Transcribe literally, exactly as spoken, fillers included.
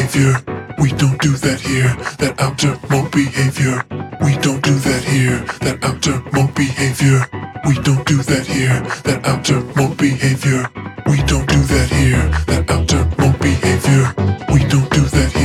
behavior. We don't do that here, that outer mode behavior. We don't do that here, that outer mode behavior. We don't do that here, that outer mode behavior. We don't do that here, that outer mode behavior. We don't do that